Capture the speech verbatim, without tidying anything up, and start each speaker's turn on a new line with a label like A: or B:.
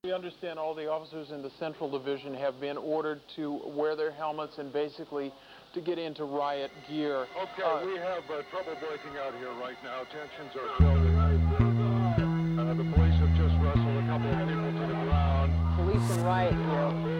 A: We understand all the officers in the Central Division have been ordered to wear their helmets and basically to get into riot gear.
B: Okay,
A: uh,
B: we have uh, trouble breaking out here right now. Tensions are building. Uh, the police have just wrestled a couple of people to the ground.
C: Police in riot gear